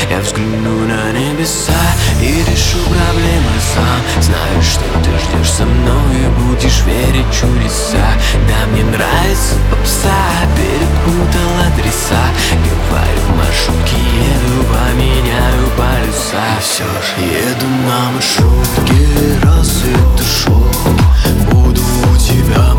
Я взгляну на небеса и решу проблемы сам. Знаю, что ты ждешь со мной и будешь верить в чудеса. Да, мне нравится попса, перепутал адреса. Говорю, маршрутки еду, поменяю полюса. И все же еду на маршрутке, рассвет ушел. Буду у тебя